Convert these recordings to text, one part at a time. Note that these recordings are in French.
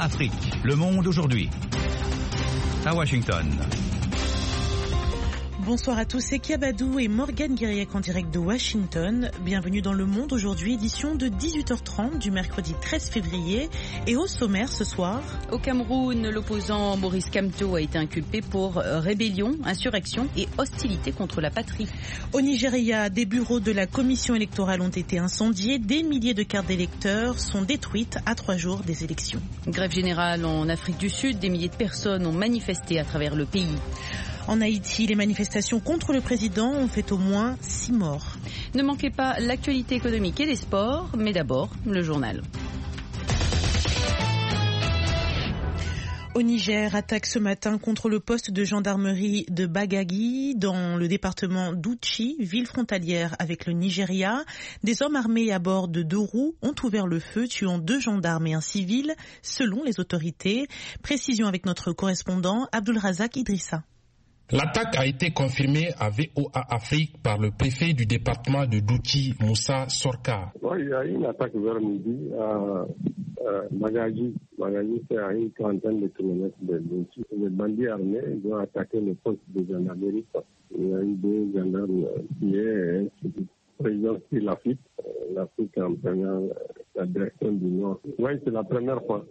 Afrique. Le monde aujourd'hui. À Washington. Bonsoir à tous, c'est Kiabadou et Morgane Guiriec en direct de Washington. Bienvenue dans Le Monde aujourd'hui, édition de 18h30 du mercredi 13 février. Et au sommaire ce soir... Au Cameroun, l'opposant Maurice Kamto a été inculpé pour rébellion, insurrection et hostilité contre la patrie. Au Nigeria, des bureaux de la commission électorale ont été incendiés. Des milliers de cartes d'électeurs sont détruites à 3 jours des élections. Grève générale en Afrique du Sud, des milliers de personnes ont manifesté à travers le pays. En Haïti, les manifestations contre le président ont fait au moins 6 morts. Ne manquez pas l'actualité économique et les sports, mais d'abord le journal. Au Niger, attaque ce matin contre le poste de gendarmerie de Bagagi dans le département d'Ouchi, ville frontalière avec le Nigeria. Des hommes armés à bord de 2 roues ont ouvert le feu, tuant 2 gendarmes et un civil, selon les autorités. Précision avec notre correspondant Abdulrazak Idrissa. L'attaque a été confirmée à VOA Afrique par le préfet du département de Douchi, Moussa Sorka. Il y a eu une attaque vers midi à Bagagi. Bagagi, c'est à une trentaine de kilomètres de Douchi. Les bandits armés ont attaqué le poste de gendarmerie. Il y a eu 2 gendarmes tués et un civil. Le président qui l'Afrique en prenant la direction du Nord. Oui, c'est la première fois.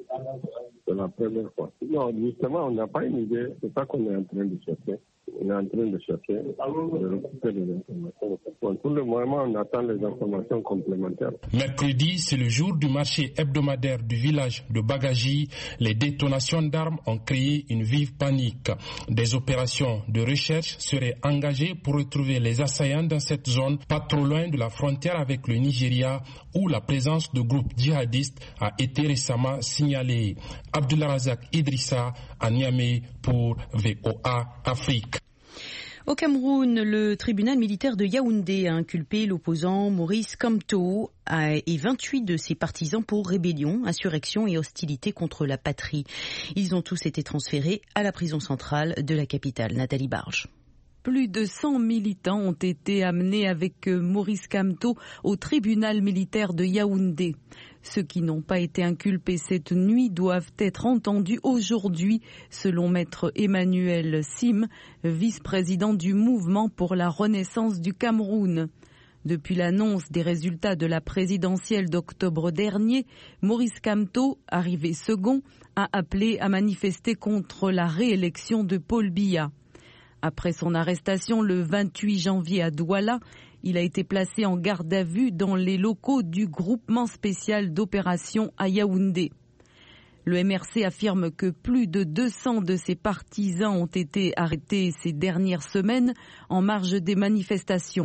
Non, justement, on n'a pas une idée. C'est ça qu'on est en train de chercher. On est en train de chercher, de récupérer les informations. Pour le moment, on attend les informations complémentaires. Mercredi, c'est le jour du marché hebdomadaire du village de Bagagi. Les détonations d'armes ont créé une vive panique. Des opérations de recherche seraient engagées pour retrouver les assaillants dans cette zone, pas trop loin de la frontière avec le Nigeria, où la présence de groupes djihadistes a été récemment signalée. Abdulrazak Idrissa à Niamey pour VOA Afrique. Au Cameroun, le tribunal militaire de Yaoundé a inculpé l'opposant Maurice Kamto et 28 de ses partisans pour rébellion, insurrection et hostilité contre la patrie. Ils ont tous été transférés à la prison centrale de la capitale, Nathalie Barge. Plus de 100 militants ont été amenés avec Maurice Kamto au tribunal militaire de Yaoundé. Ceux qui n'ont pas été inculpés cette nuit doivent être entendus aujourd'hui, selon maître Emmanuel Sim, vice-président du mouvement pour la renaissance du Cameroun. Depuis l'annonce des résultats de la présidentielle d'octobre dernier, Maurice Kamto, arrivé second, a appelé à manifester contre la réélection de Paul Biya. Après son arrestation le 28 janvier à Douala, il a été placé en garde à vue dans les locaux du groupement spécial d'opération à Yaoundé. Le MRC affirme que plus de 200 de ses partisans ont été arrêtés ces dernières semaines en marge des manifestations.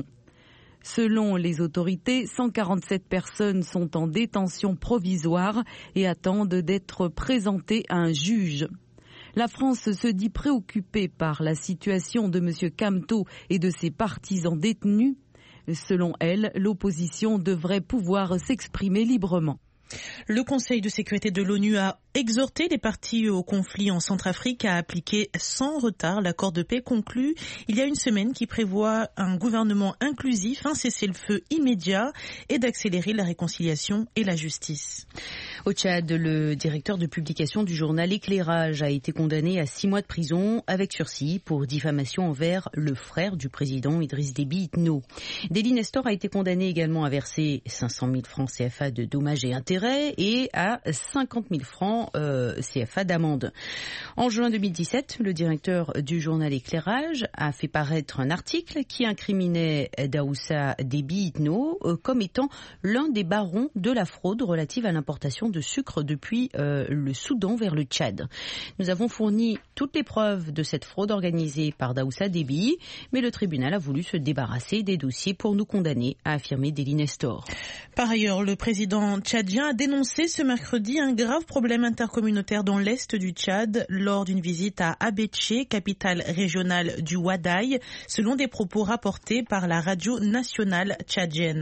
Selon les autorités, 147 personnes sont en détention provisoire et attendent d'être présentées à un juge. La France se dit préoccupée par la situation de M. Kamto et de ses partisans détenus. Selon elle, l'opposition devrait pouvoir s'exprimer librement. Le Conseil de sécurité de l'ONU a exhorté les parties au conflit en Centrafrique à appliquer sans retard l'accord de paix conclu il y a une semaine qui prévoit un gouvernement inclusif, un cessez-le-feu immédiat et d'accélérer la réconciliation et la justice. Au Tchad, le directeur de publication du journal Éclairage a été condamné à 6 mois de prison avec sursis pour diffamation envers le frère du président Idriss Déby Itno. Déby Nestor a été condamné également à verser 500 000 francs CFA de dommages et intérêts et à 50 000 francs CFA d'amende. En juin 2017, le directeur du journal Éclairage a fait paraître un article qui incriminait Daoussa Déby Itno comme étant l'un des barons de la fraude relative à l'importation de sucre depuis le Soudan vers le Tchad. Nous avons fourni toutes les preuves de cette fraude organisée par Daoussa Déby, mais le tribunal a voulu se débarrasser des dossiers pour nous condamner, a affirmé Déby Nestor. Par ailleurs, le président tchadien a dénoncé ce mercredi un grave problème intercommunautaire dans l'est du Tchad lors d'une visite à Abéché, capitale régionale du Wadaï, selon des propos rapportés par la radio nationale tchadienne.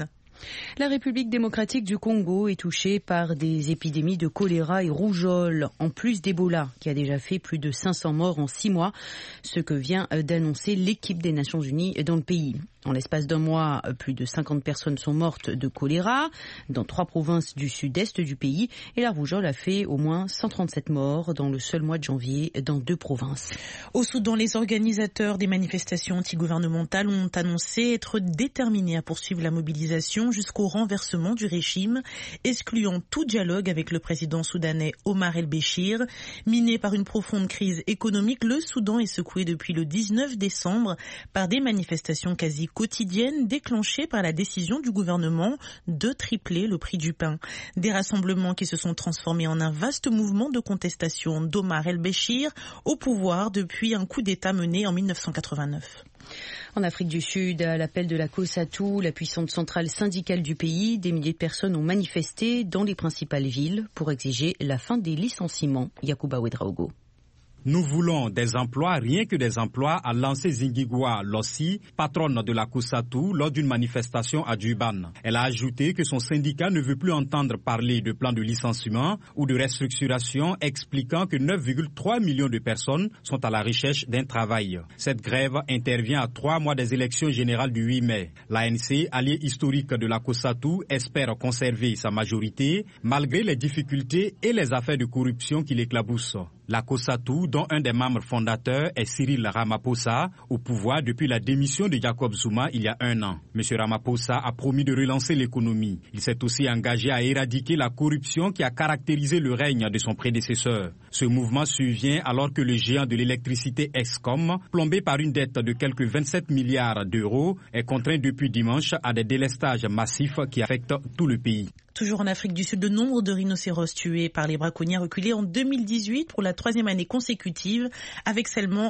La République démocratique du Congo est touchée par des épidémies de choléra et rougeole, en plus d'Ebola, qui a déjà fait plus de 500 morts en 6 mois, ce que vient d'annoncer l'équipe des Nations Unies dans le pays. En l'espace d'un mois, plus de 50 personnes sont mortes de choléra dans 3 provinces du sud-est du pays et la rougeole a fait au moins 137 morts dans le seul mois de janvier dans 2 provinces. Au Soudan, les organisateurs des manifestations antigouvernementales ont annoncé être déterminés à poursuivre la mobilisation jusqu'au renversement du régime, excluant tout dialogue avec le président soudanais Omar el-Béchir. Miné par une profonde crise économique, le Soudan est secoué depuis le 19 décembre par des manifestations quasi quotidiennes déclenchées par la décision du gouvernement de tripler le prix du pain. Des rassemblements qui se sont transformés en un vaste mouvement de contestation d'Omar el-Béchir au pouvoir depuis un coup d'État mené en 1989. En Afrique du Sud, à l'appel de la COSATU, la puissante centrale syndicale du pays, des milliers de personnes ont manifesté dans les principales villes pour exiger la fin des licenciements. Yacouba Ouedraogo. Nous voulons des emplois, rien que des emplois, a lancé Zingigwa Lossi, patronne de la COSATU, lors d'une manifestation à Durban. Elle a ajouté que son syndicat ne veut plus entendre parler de plan de licenciement ou de restructuration, expliquant que 9,3 millions de personnes sont à la recherche d'un travail. Cette grève intervient à 3 mois des élections générales du 8 mai. L'ANC, allié historique de la COSATU, espère conserver sa majorité malgré les difficultés et les affaires de corruption qui l'éclaboussent. La COSATU, dont un des membres fondateurs est Cyril Ramaphosa, au pouvoir depuis la démission de Jacob Zuma il y a 1 an. M. Ramaphosa a promis de relancer l'économie. Il s'est aussi engagé à éradiquer la corruption qui a caractérisé le règne de son prédécesseur. Ce mouvement survient alors que le géant de l'électricité Eskom, plombé par une dette de quelques 27 milliards d'euros, est contraint depuis dimanche à des délestages massifs qui affectent tout le pays. Toujours en Afrique du Sud, le nombre de rhinocéros tués par les braconniers a reculé en 2018 pour la 3e année consécutive, avec seulement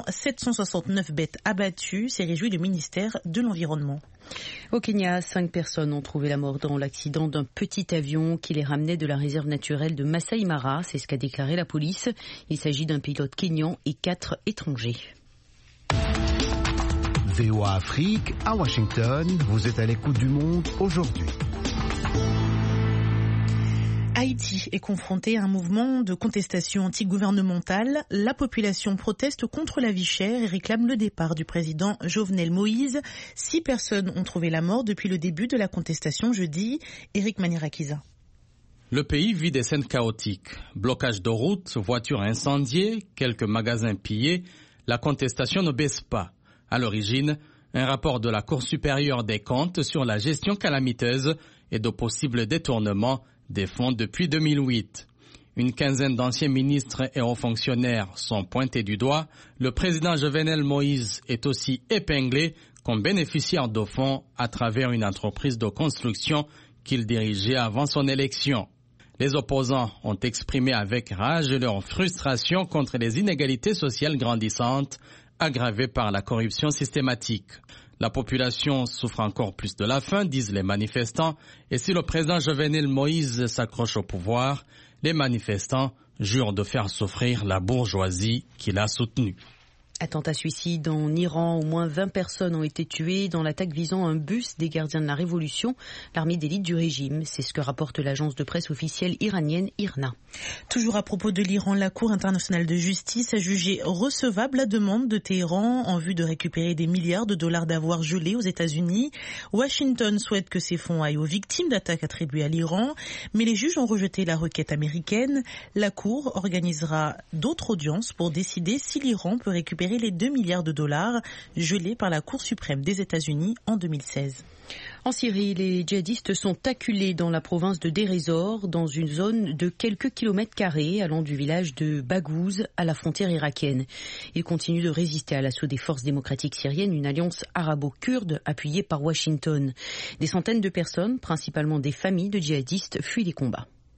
769 bêtes abattues, s'est réjoui le ministère de l'Environnement. Au Kenya, 5 personnes ont trouvé la mort dans l'accident d'un petit avion qui les ramenait de la réserve naturelle de Masai Mara, c'est ce qu'a déclaré la police. Il s'agit d'un pilote kényan et 4 étrangers. VOA Afrique, à Washington, vous êtes à l'écoute du monde aujourd'hui. Haïti est confronté à un mouvement de contestation antigouvernementale. La population proteste contre la vie chère et réclame le départ du président Jovenel Moïse. 6 personnes ont trouvé la mort depuis le début de la contestation jeudi. Eric Manirakiza. Le pays vit des scènes chaotiques. Blocage de routes, voitures incendiées, quelques magasins pillés. La contestation ne baisse pas. À l'origine, un rapport de la Cour supérieure des comptes sur la gestion calamiteuse et de possibles détournements des fonds depuis 2008. Une quinzaine d'anciens ministres et hauts fonctionnaires sont pointés du doigt. Le président Jovenel Moïse est aussi épinglé comme bénéficiaire de fonds à travers une entreprise de construction qu'il dirigeait avant son élection. Les opposants ont exprimé avec rage leur frustration contre les inégalités sociales grandissantes aggravées par la corruption systématique. La population souffre encore plus de la faim, disent les manifestants, et si le président Jovenel Moïse s'accroche au pouvoir, les manifestants jurent de faire souffrir la bourgeoisie qui l'a soutenu. Attentat suicide en Iran, au moins 20 personnes ont été tuées dans l'attaque visant un bus des gardiens de la Révolution, l'armée d'élite du régime. C'est ce que rapporte l'agence de presse officielle iranienne IRNA. Toujours à propos de l'Iran, la Cour internationale de justice a jugé recevable la demande de Téhéran en vue de récupérer des milliards de dollars d'avoirs gelés aux États-Unis. Washington souhaite que ces fonds aillent aux victimes d'attaques attribuées à l'Iran, mais les juges ont rejeté la requête américaine. La Cour organisera d'autres audiences pour décider si l'Iran peut récupérer les 2 milliards de dollars gelés par la Cour suprême des États-Unis en 2016. En Syrie, les djihadistes sont acculés dans la province de Deir ez-Zor, dans une zone de quelques kilomètres carrés allant du village de Baghouz à la frontière irakienne. Ils continuent de résister à l'assaut des forces démocratiques syriennes, une alliance arabo-kurde appuyée par Washington. Des centaines de personnes, principalement des familles de djihadistes, fuient les combats.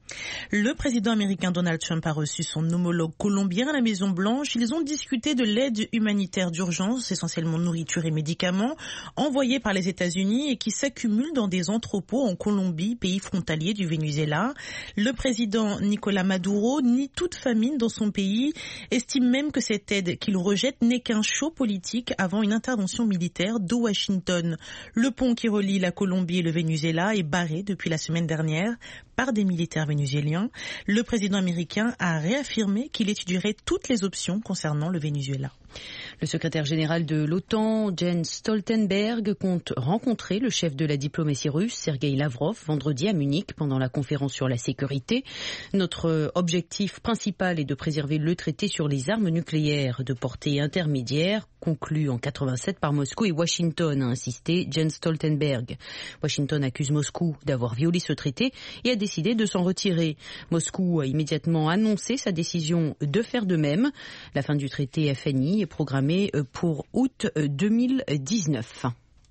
Le président américain Donald Trump a reçu son homologue colombien à la Maison-Blanche. Ils ont discuté de l'aide humanitaire d'urgence, essentiellement nourriture et médicaments, envoyés par les États-Unis et qui s'accumulent dans des entrepôts en Colombie, pays frontalier du Venezuela. Le président Nicolás Maduro nie toute famine dans son pays, estime même que cette aide qu'il rejette n'est qu'un show politique avant une intervention militaire de Washington. Le pont qui relie la Colombie et le Venezuela est barré depuis la semaine dernière par des militaires vénézuéliens. Le président américain a réaffirmé qu'il étudierait toutes les options concernant le Venezuela. Le secrétaire général de l'OTAN, Jens Stoltenberg, compte rencontrer le chef de la diplomatie russe, Sergueï Lavrov, vendredi à Munich pendant la conférence sur la sécurité. Notre objectif principal est de préserver le traité sur les armes nucléaires de portée intermédiaire, conclu en 1987 par Moscou et Washington, a insisté Jens Stoltenberg. Washington accuse Moscou d'avoir violé ce traité et a décidé de s'en retirer. Moscou a immédiatement annoncé sa décision de faire de même. La fin du traité FNI est programmée pour août 2019.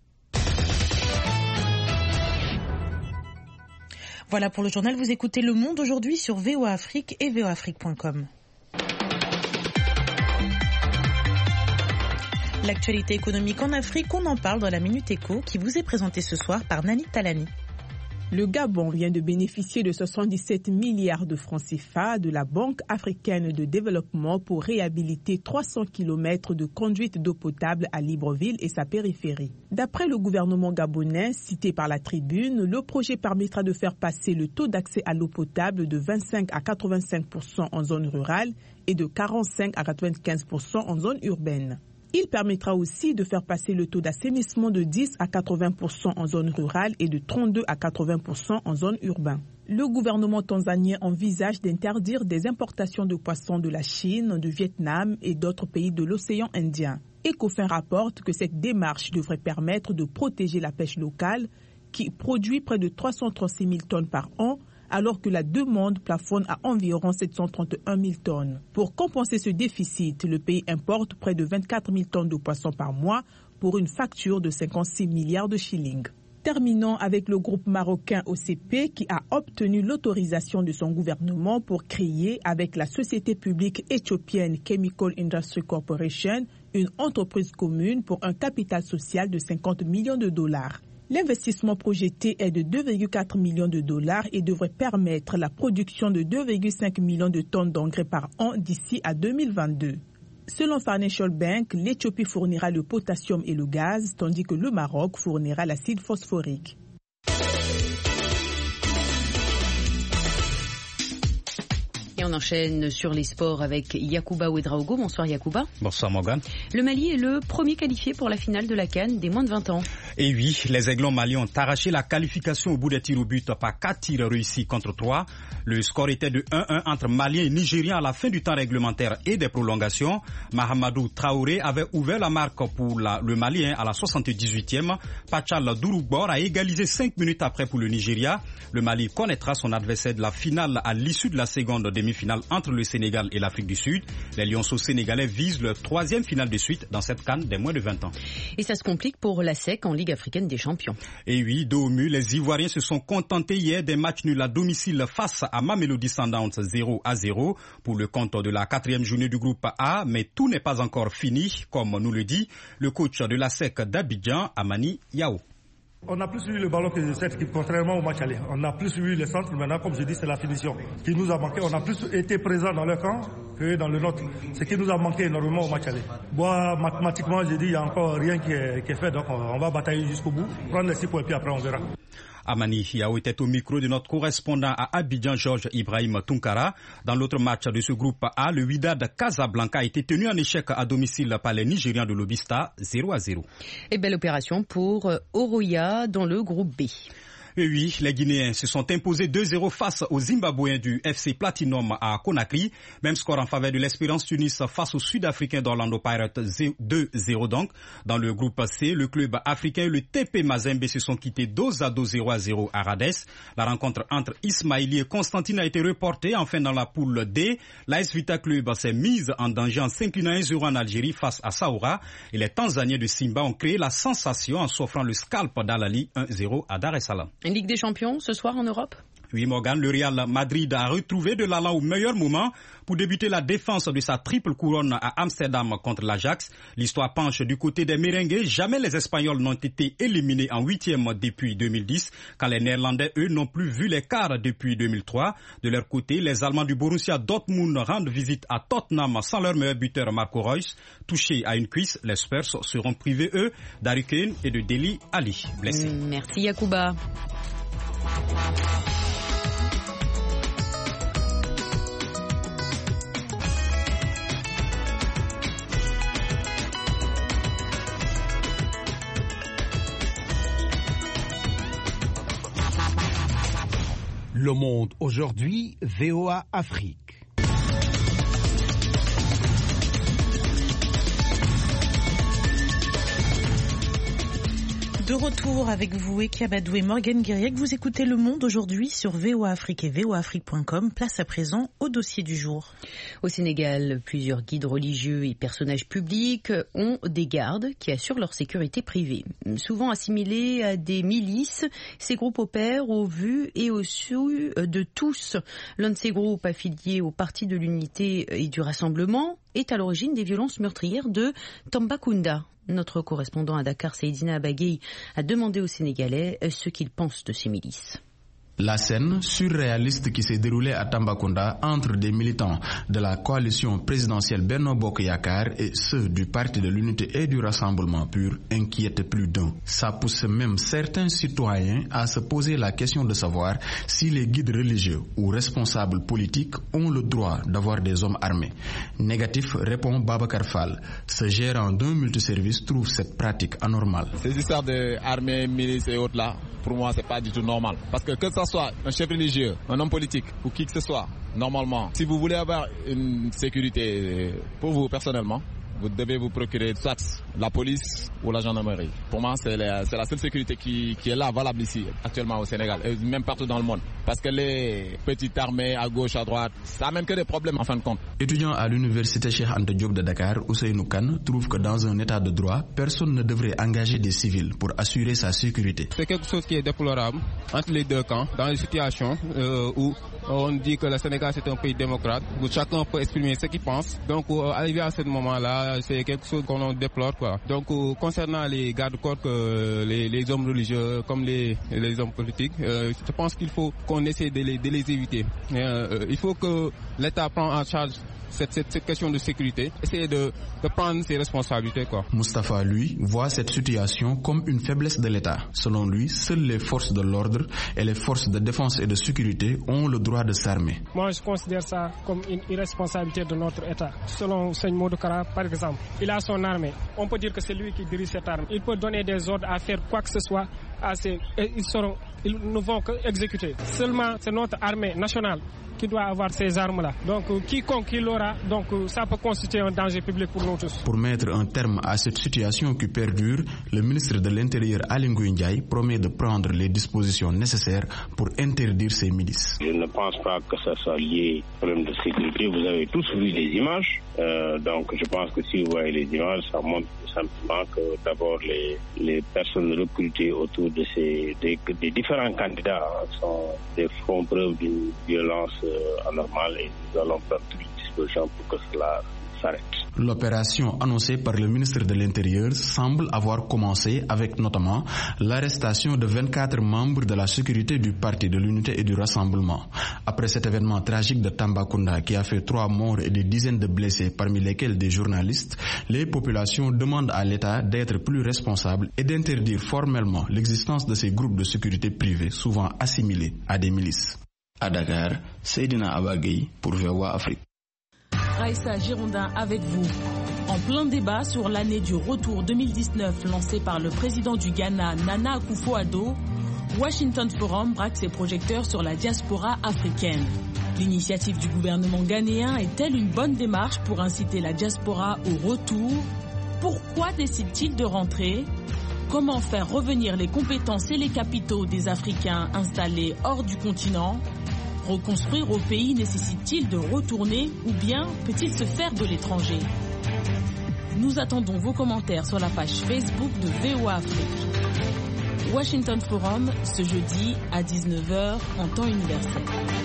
Voilà pour le journal. Vous écoutez Le Monde aujourd'hui sur VOA Afrique et voaafrique.com. L'actualité économique en Afrique, on en parle dans la Minute Éco qui vous est présentée ce soir par Nani Talani. Le Gabon vient de bénéficier de 77 milliards de francs CFA de la Banque africaine de développement pour réhabiliter 300 km de conduite d'eau potable à Libreville et sa périphérie. D'après le gouvernement gabonais, cité par la Tribune, le projet permettra de faire passer le taux d'accès à l'eau potable de 25 à 85% en zone rurale et de 45 à 95% en zone urbaine. Il permettra aussi de faire passer le taux d'assainissement de 10 à 80% en zone rurale et de 32 à 80% en zone urbaine. Le gouvernement tanzanien envisage d'interdire des importations de poissons de la Chine, du Vietnam et d'autres pays de l'océan Indien. Ecofin rapporte que cette démarche devrait permettre de protéger la pêche locale qui produit près de 336 000 tonnes par an, alors que la demande plafonne à environ 731 000 tonnes. Pour compenser ce déficit, le pays importe près de 24 000 tonnes de poissons par mois pour une facture de 56 milliards de shillings. Terminons avec le groupe marocain OCP qui a obtenu l'autorisation de son gouvernement pour créer avec la société publique éthiopienne Chemical Industry Corporation une entreprise commune pour un capital social de 50 millions de dollars. L'investissement projeté est de 2,4 millions de dollars et devrait permettre la production de 2,5 millions de tonnes d'engrais par an d'ici à 2022. Selon Financial Bank, l'Éthiopie fournira le potassium et le gaz, tandis que le Maroc fournira l'acide phosphorique. Et on enchaîne sur les sports avec Yacouba Ouedraogo. Bonsoir Yacouba. Bonsoir Morgane. Le Mali est le premier qualifié pour la finale de la CAN des moins de 20 ans. Et oui, les Aiglons maliens ont arraché la qualification au bout des tirs au but par 4 tirs réussis contre 3. Le score était de 1-1 entre Maliens et Nigériens à la fin du temps réglementaire et des prolongations. Mahamadou Traoré avait ouvert la marque pour le Malien à la 78e. Pachal Douroubor a égalisé 5 minutes après pour le Nigeria. Le Mali connaîtra son adversaire de la finale à l'issue de la seconde demi-finale entre le Sénégal et l'Afrique du Sud. Les Lionceaux sénégalais visent leur 3e finale de suite dans cette CAN des moins de 20 ans. Et ça se complique pour la SEC en Ligue africaine des champions. Et oui, dos au mur, les Ivoiriens se sont contentés hier des matchs nuls à domicile face à Mamelodi Sundowns 0-0 pour le compte de la 4e journée du groupe A. Mais tout n'est pas encore fini, comme nous le dit le coach de la SEC d'Abidjan, Amani Yao. On a plus vu le ballon que cette équipe, contrairement au match aller. On a plus vu les centres. Maintenant, comme je dis, c'est la finition qui nous a manqué. On a plus été présent dans leur camp que dans le nôtre. Ce qui nous a manqué énormément au match aller. Bon, mathématiquement, je dis, il n'y a encore rien qui est fait. Donc, on va batailler jusqu'au bout. Prendre les 6 points et puis après, on verra. Amani Yao était au micro de notre correspondant à Abidjan, Georges Ibrahim Tunkara. Dans l'autre match de ce groupe A, le Wydad Casablanca a été tenu en échec à domicile par les Nigérians de Lobista, 0-0. Et belle opération pour Oroya dans le groupe B. Et oui, les Guinéens se sont imposés 2-0 face aux Zimbabwéens du FC Platinum à Conakry. Même score en faveur de l'Espérance Tunis face aux Sud-Africains d'Orlando Pirates, 2-0 donc. Dans le groupe C, le club africain et le TP Mazembe se sont quittés 0-0 à Rades. La rencontre entre Ismaili et Constantine a été reportée. Enfin, dans la poule D, l'AS Vita Club s'est mise en danger en s'inclinant 1-0 en Algérie face à Saoura. Et les Tanzaniens de Simba ont créé la sensation en s'offrant le scalp d'Al-Ali 1-0 à Dar es Salaam. Une Ligue des Champions ce soir en Europe ? Oui, Morgan, le Real Madrid a retrouvé de l'allant au meilleur moment pour débuter la défense de sa triple couronne à Amsterdam contre l'Ajax. L'histoire penche du côté des merengues. Jamais les Espagnols n'ont été éliminés en 8e depuis 2010, quand les Néerlandais, eux, n'ont plus vu les quarts depuis 2003. De leur côté, les Allemands du Borussia Dortmund rendent visite à Tottenham sans leur meilleur buteur Marco Reus. Touchés à une cuisse, les Spurs seront privés, eux, d'Harry Kane et de Dele Alli, blessés. Merci Yacouba. Le Monde aujourd'hui, VOA Afrique. De retour avec vous, Ekia Badou et Morgane Guiriec. Vous écoutez Le Monde aujourd'hui sur VOA Afrique et voaafrique.com. Place à présent au dossier du jour. Au Sénégal, plusieurs guides religieux et personnages publics ont des gardes qui assurent leur sécurité privée. Souvent assimilés à des milices, ces groupes opèrent au vu et au su de tous. L'un de ces groupes affiliés au Parti de l'Unité et du Rassemblement est à l'origine des violences meurtrières de Tambacounda. Notre correspondant à Dakar, Seydina Abagay, a demandé aux Sénégalais ce qu'ils pensent de ces milices. La scène surréaliste qui s'est déroulée à Tambacounda entre des militants de la coalition présidentielle Benno Bokk Yakaar et ceux du Parti de l'Unité et du Rassemblement pur inquiète plus d'un. Ça pousse même certains citoyens à se poser la question de savoir si les guides religieux ou responsables politiques ont le droit d'avoir des hommes armés. Négatif, répond Babacar Fall. Ce gérant d'un multiservice trouve cette pratique anormale. Ces histoires d'armée, milices et autres là, pour moi c'est pas du tout normal. Parce que ça soit un chef religieux, un homme politique ou qui que ce soit, normalement, si vous voulez avoir une sécurité pour vous personnellement, vous devez vous procurer soit la police ou la gendarmerie. Pour moi, c'est la seule sécurité qui est là, valable ici, actuellement au Sénégal, et même partout dans le monde. Parce que les petites armées à gauche, à droite, ça amène que des problèmes en fin de compte. Étudiant à l'université Cheikh Anta Diop de Dakar, Ousseynou Kane trouve que dans un état de droit, personne ne devrait engager des civils pour assurer sa sécurité. C'est quelque chose qui est déplorable entre les deux camps, dans les situations où on dit que le Sénégal c'est un pays démocrate, où chacun peut exprimer ce qu'il pense. Donc, arrivé à ce moment-là, c'est quelque chose qu'on déplore, quoi. Donc, concernant les gardes-corps, les hommes religieux comme les hommes politiques, je pense qu'il faut qu'on essaie de les éviter. Il faut que l'État prenne en charge cette question de sécurité, essayer de prendre ses responsabilités, quoi. Moustapha, lui, voit cette situation comme une faiblesse de l'État. Selon lui, seules les forces de l'ordre et les forces de défense et de sécurité ont le droit de s'armer. Moi, je considère ça comme une irresponsabilité de notre État. Selon Seigne Modou Kara, par exemple, il a son armée. On peut dire que c'est lui qui dirige cette armée. Il peut donner des ordres à faire quoi que ce soit et ils ne vont qu'exécuter. Seulement, c'est notre armée nationale qui doit avoir ces armes-là. Donc, quiconque qui l'aura, donc ça peut constituer un danger public pour nous tous. Pour mettre un terme à cette situation qui perdure, le ministre de l'Intérieur, Aly Ngouille Ndiaye, promet de prendre les dispositions nécessaires pour interdire ces milices. Je ne pense pas que ça soit lié au problème de sécurité. Vous avez tous vu les images. Donc, je pense que si vous voyez les images, ça montre tout simplement que d'abord les personnes recrutées autour de des différents candidats font preuve d'une violence anormale et nous allons prendre toutes les dispositions pour que cela s'arrête. L'opération annoncée par le ministre de l'Intérieur semble avoir commencé avec notamment l'arrestation de 24 membres de la sécurité du Parti de l'Unité et du Rassemblement. Après cet événement tragique de Tambacounda qui a fait 3 morts et des dizaines de blessés, parmi lesquels des journalistes, les populations demandent à l'État d'être plus responsable et d'interdire formellement l'existence de ces groupes de sécurité privés, souvent assimilés à des milices. À Dakar, Seydina Abagay pour VOA Afrique. Raïssa Girondin avec vous. En plein débat sur l'année du retour 2019 lancé par le président du Ghana, Nana Akufo-Addo, Washington Forum braque ses projecteurs sur la diaspora africaine. L'initiative du gouvernement ghanéen est-elle une bonne démarche pour inciter la diaspora au retour? Pourquoi décide-t-il de rentrer? Comment faire revenir les compétences et les capitaux des Africains installés hors du continent? Reconstruire au pays nécessite-t-il de retourner ou bien peut-il se faire de l'étranger? Nous attendons vos commentaires sur la page Facebook de VOA Afrique. Washington Forum, ce jeudi à 19h en temps universel.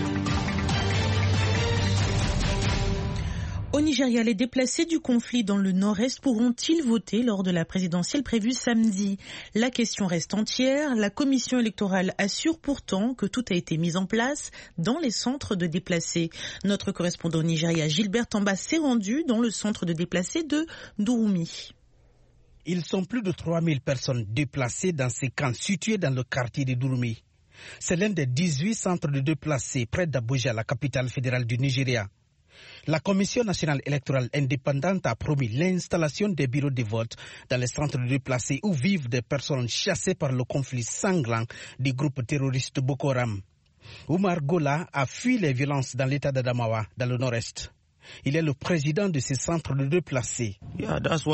Au Nigeria, les déplacés du conflit dans le nord-est pourront-ils voter lors de la présidentielle prévue samedi? La question reste entière. La commission électorale assure pourtant que tout a été mis en place dans les centres de déplacés. Notre correspondant au Nigeria, Gilbert Tamba, s'est rendu dans le centre de déplacés de Durumi. Ils sont plus de 3000 personnes déplacées dans ces camps situés dans le quartier de Durumi. C'est l'un des 18 centres de déplacés près d'Abuja, la capitale fédérale du Nigeria. La Commission nationale électorale indépendante a promis l'installation des bureaux de vote dans les centres de déplacés où vivent des personnes chassées par le conflit sanglant du groupe terroriste Boko Haram. Oumar Gola a fui les violences dans l'état d'Adamawa, dans le nord-est. Il est le président de ces centres de déplacés. Oui,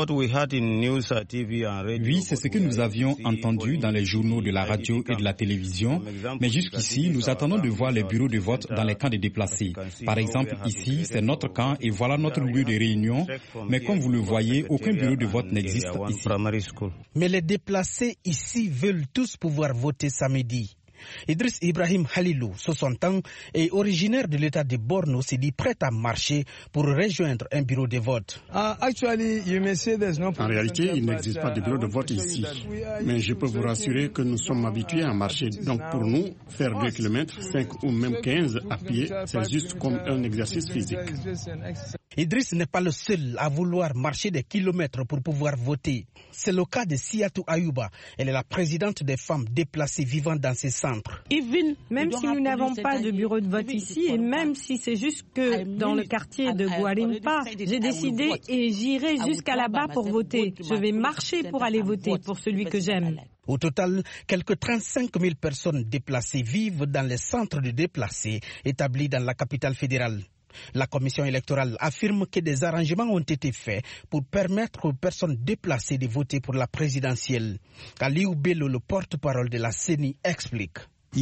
c'est ce que nous avions entendu dans les journaux de la radio et de la télévision. Mais jusqu'ici, nous attendons de voir les bureaux de vote dans les camps de déplacés. Par exemple, ici, c'est notre camp et voilà notre lieu de réunion. Mais comme vous le voyez, aucun bureau de vote n'existe ici. Mais les déplacés ici veulent tous pouvoir voter samedi. Idriss Ibrahim Halilou, 60 ans, est originaire de l'état de Borno, s'est dit prêt à marcher pour rejoindre un bureau de vote. En réalité, il n'existe pas de bureau de vote ici. Mais je peux vous rassurer que nous sommes habitués à marcher. Donc pour nous, faire 2 km, 5 ou même 15 à pied, c'est juste comme un exercice physique. Idriss n'est pas le seul à vouloir marcher des kilomètres pour pouvoir voter. C'est le cas de Siatou Ayouba. Elle est la présidente des femmes déplacées vivant dans ces centres. Même si nous n'avons pas de bureau de vote ici, et même si c'est juste que dans le quartier de Gwarimpa, j'ai décidé et j'irai jusqu'à là-bas pour voter. Je vais marcher pour aller voter pour celui que j'aime. Au total, quelques 35 000 personnes déplacées vivent dans les centres de déplacés établis dans la capitale fédérale. La commission électorale affirme que des arrangements ont été faits pour permettre aux personnes déplacées de voter pour la présidentielle. Aliou Bello, le porte-parole de la CENI, explique.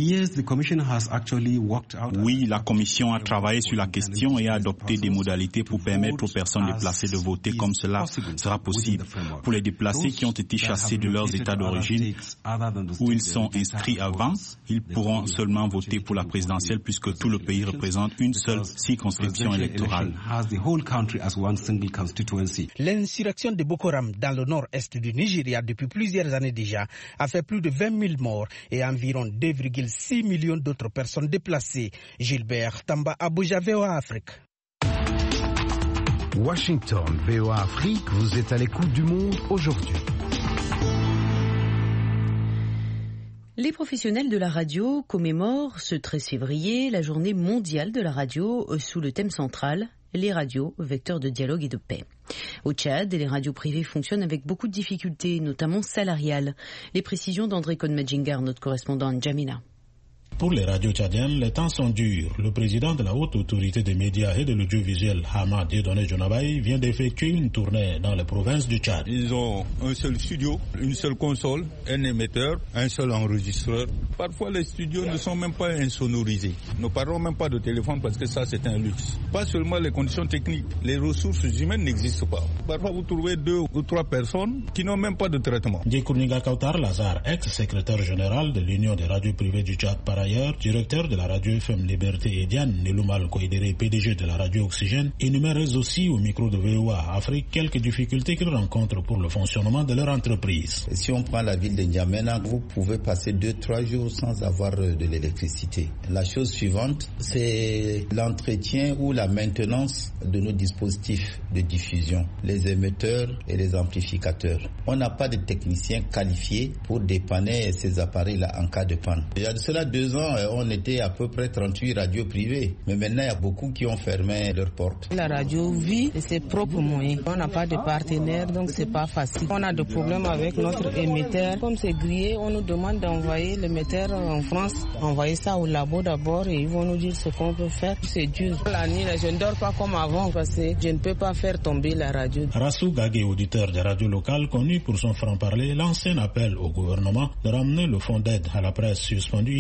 Oui, la Commission a travaillé sur la question et a adopté des modalités pour permettre aux personnes déplacées de voter comme cela sera possible. Pour les déplacés qui ont été chassés de leurs états d'origine, où ils sont inscrits avant, ils pourront seulement voter pour la présidentielle puisque tout le pays représente une seule circonscription électorale. L'insurrection de Boko Haram dans le nord-est du Nigeria depuis plusieurs années déjà a fait plus de 20 000 morts et environ 2,6 millions d'autres personnes déplacées. Gilbert Tamba, Abuja, VOA Afrique. Washington, VOA Afrique, vous êtes à l'écoute du monde aujourd'hui. Les professionnels de la radio commémorent ce 13 février la journée mondiale de la radio sous le thème central « Les radios, vecteurs de dialogue et de paix ». Au Tchad, les radios privées fonctionnent avec beaucoup de difficultés, notamment salariales. Les précisions d'André Kodmedjingar, notre correspondant N'Djamena. Pour les radios tchadiennes, les temps sont durs. Le président de la haute autorité des médias et de l'audiovisuel, Hamad Dieudonné Djonabaye, vient d'effectuer une tournée dans les provinces du Tchad. Ils ont un seul studio, une seule console, un émetteur, un seul enregistreur. Parfois, les studios ne sont même pas insonorisés. Ne parlons même pas de téléphone parce que ça, c'est un luxe. Pas seulement les conditions techniques, les ressources humaines n'existent pas. Parfois, vous trouvez 2 ou 3 personnes qui n'ont même pas de traitement. Djekourniga Kautar Lazare, ex-secrétaire général de l'Union des radios privées du Tchad, par ailleurs, directeur de la radio FM Liberté et Diane Neloumal Koïdere, PDG de la radio Oxygène, énumère aussi au micro de VOA Afrique quelques difficultés qu'ils rencontrent pour le fonctionnement de leur entreprise. Si on prend la ville de N'Djamena, vous pouvez passer 2-3 jours sans avoir de l'électricité. La chose suivante, c'est l'entretien ou la maintenance de nos dispositifs de diffusion, les émetteurs et les amplificateurs. On n'a pas de techniciens qualifiés pour dépanner ces appareils-là en cas de panne. Il y a de cela 2 ans, on était à peu près 38 radios privées. Mais maintenant, il y a beaucoup qui ont fermé leurs portes. La radio vit de ses propres moyens. On n'a pas de partenaires, donc c'est pas facile. On a des problèmes avec notre émetteur. Comme c'est grillé, on nous demande d'envoyer l'émetteur en France. Envoyer ça au labo d'abord et ils vont nous dire ce qu'on peut faire. C'est dur. La nuit, je ne dors pas comme avant parce que je ne peux pas faire tomber la radio. Rassou Gagé, auditeur des radios locales, connu pour son franc-parler, lance un appel au gouvernement de ramener le fonds d'aide à la presse suspendu il y a 4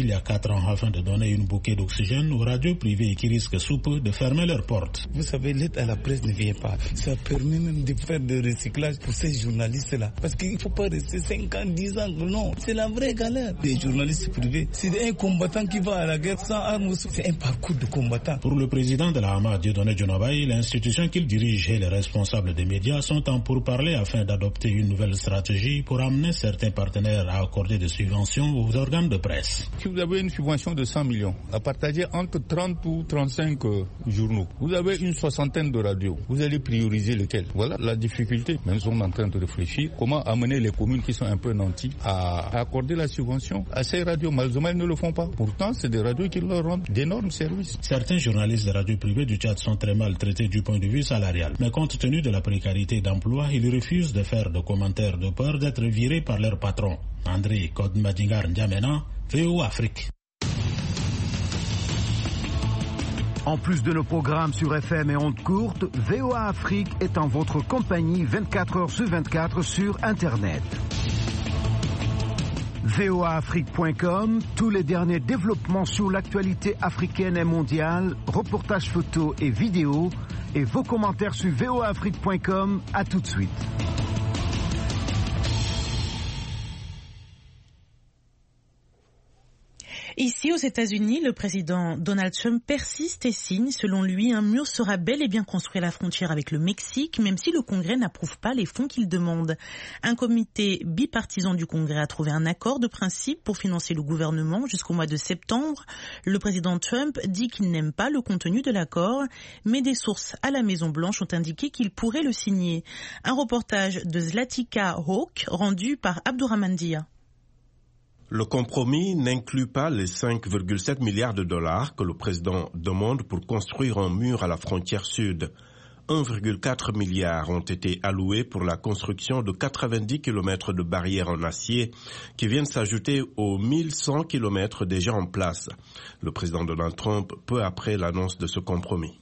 patrons afin de donner une bouquée d'oxygène aux radios privées qui risquent sous peu de fermer leurs portes. Vous savez, l'aide à la presse ne vient pas. Ça permet même de faire de recyclage pour ces journalistes-là. Parce qu'il ne faut pas rester 5 ans, 10 ans. Non, c'est la vraie galère des journalistes privés. C'est un combattant qui va à la guerre sans armes. C'est un parcours de combattant. Pour le président de la Hama, Dieudonné Dionobaye, l'institution qu'il dirige et les responsables des médias sont en pourparlers afin d'adopter une nouvelle stratégie pour amener certains partenaires à accorder des subventions aux organes de presse. Si vous avez une subvention de 100 millions à partager entre 30 ou 35 journaux, vous avez une soixantaine de radios, vous allez prioriser lesquels? Voilà la difficulté. Nous sommes en train de réfléchir comment amener les communes qui sont un peu nantis à accorder la subvention à ces radios. Malheureusement, ils ne le font pas. Pourtant, c'est des radios qui leur rendent d'énormes services. Certains journalistes de radios privées du Tchad sont très mal traités du point de vue salarial. Mais compte tenu de la précarité d'emploi, ils refusent de faire de commentaires de peur d'être virés par leur patron. André Kodmadingar N'Djamena, VOA Afrique. En plus de nos programmes sur FM et ondes courtes, VOA Afrique est en votre compagnie 24 heures sur 24 sur Internet. voaafrique.com, tous les derniers développements sur l'actualité africaine et mondiale, reportages photos et vidéos, et vos commentaires sur voaafrique.com. À tout de suite. Ici, aux États-Unis, le président Donald Trump persiste et signe. Selon lui, un mur sera bel et bien construit à la frontière avec le Mexique, même si le Congrès n'approuve pas les fonds qu'il demande. Un comité bipartisan du Congrès a trouvé un accord de principe pour financer le gouvernement jusqu'au mois de septembre. Le président Trump dit qu'il n'aime pas le contenu de l'accord, mais des sources à la Maison-Blanche ont indiqué qu'il pourrait le signer. Un reportage de Zlatica Hawk rendu par Abdourahmane Dia. Le compromis n'inclut pas les 5,7 milliards de dollars que le président demande pour construire un mur à la frontière sud. 1,4 milliard ont été alloués pour la construction de 90 km de barrières en acier qui viennent s'ajouter aux 1100 km déjà en place. Le président Donald Trump, peu après l'annonce de ce compromis.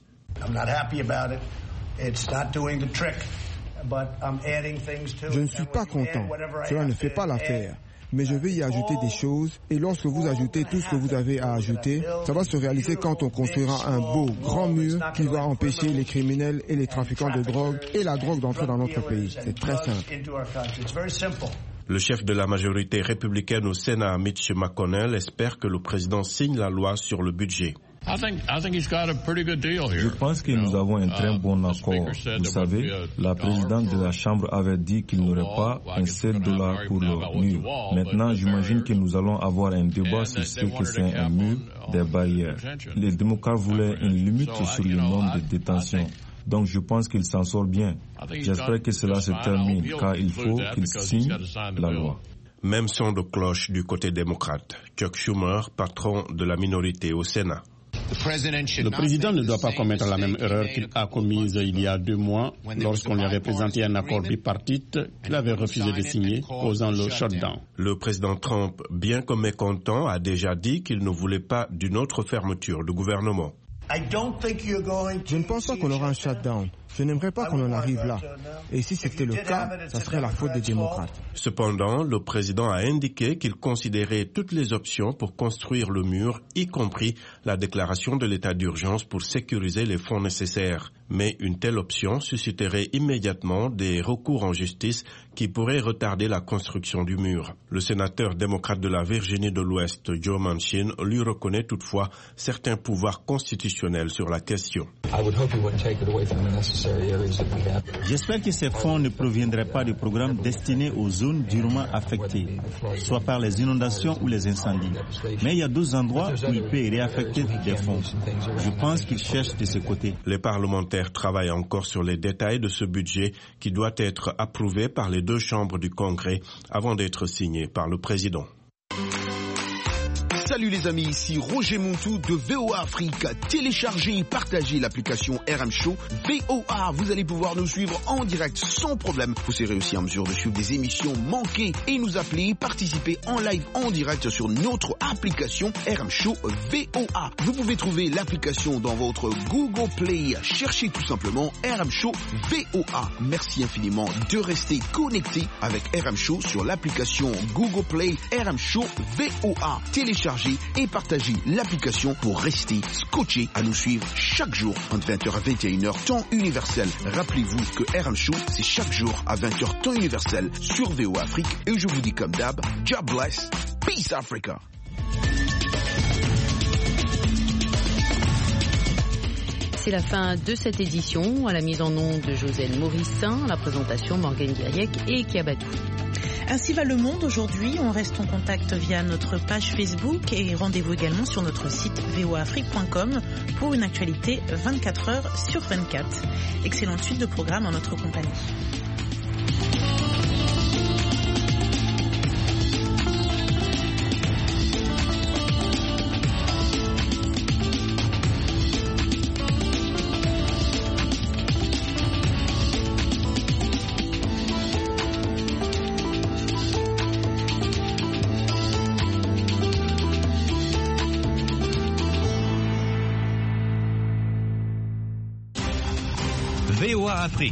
Je ne suis pas content. Cela ne fait pas l'affaire. Mais je vais y ajouter des choses, et lorsque vous ajoutez tout ce que vous avez à ajouter, ça va se réaliser quand on construira un beau, grand mur qui va empêcher les criminels et les trafiquants de drogue et la drogue d'entrer dans notre pays. C'est très simple. Le chef de la majorité républicaine au Sénat, Mitch McConnell, espère que le président signe la loi sur le budget. Je pense que nous avons un très bon accord. Vous savez, la présidente de la Chambre avait dit qu'il n'y aurait pas un seul dollar pour le mur. Maintenant, j'imagine que nous allons avoir un débat sur ce que c'est un mur, des barrières. Les démocrates voulaient une limite sur le nombre de détentions. Donc je pense qu'il s'en sort bien. J'espère que cela se termine, car il faut qu'il signe la loi. Même son de cloche du côté démocrate. Chuck Schumer, patron de la minorité au Sénat. Le président ne doit pas commettre la même erreur qu'il a commise il y a 2 mois lorsqu'on lui avait présenté un accord bipartite qu'il avait refusé de signer, causant le shutdown. Le président Trump, bien que mécontent, a déjà dit qu'il ne voulait pas d'une autre fermeture du gouvernement. Je ne pense pas qu'on aura un shutdown. Je n'aimerais pas qu'on en arrive là. Et si c'était le cas, ça serait la faute des démocrates. Cependant, le président a indiqué qu'il considérait toutes les options pour construire le mur, y compris la déclaration de l'état d'urgence pour sécuriser les fonds nécessaires. Mais une telle option susciterait immédiatement des recours en justice qui pourraient retarder la construction du mur. Le sénateur démocrate de la Virginie de l'Ouest, Joe Manchin, lui reconnaît toutefois certains pouvoirs constitutionnels sur la question. J'espère que ces fonds ne proviendraient pas de programmes destinés aux zones durement affectées, soit par les inondations ou les incendies. Mais il y a d'autres endroits où il peut réaffecter des fonds. Je pense qu'il cherche de ce côté. Les parlementaires travaillent encore sur les détails de ce budget qui doit être approuvé par les 2 chambres du Congrès avant d'être signé par le président. Salut les amis, ici Roger Montou de VOA Afrique. Téléchargez et partagez l'application RM Show VOA. Vous allez pouvoir nous suivre en direct sans problème. Vous serez aussi en mesure de suivre des émissions manquées et nous appeler, participer en live en direct sur notre application RM Show VOA. Vous pouvez trouver l'application dans votre Google Play. Cherchez tout simplement RM Show VOA. Merci infiniment de rester connecté avec RM Show sur l'application Google Play RM Show VOA. Téléchargez télécharger et partager l'application pour rester scotché à nous suivre chaque jour entre 20h à 21h temps universel. Rappelez-vous que RM Show, c'est chaque jour à 20h temps universel sur VOA Afrique. Et je vous dis comme d'hab, God bless, peace Africa. C'est la fin de cette édition. À la mise en onde de Josène Morissin, à la présentation Morgane Guiriec et Kiabadou. Ainsi va le monde aujourd'hui. On reste en contact via notre page Facebook et rendez-vous également sur notre site voaafrique.com pour une actualité 24 heures sur 24. Excellente suite de programme en notre compagnie. VOA Afrique.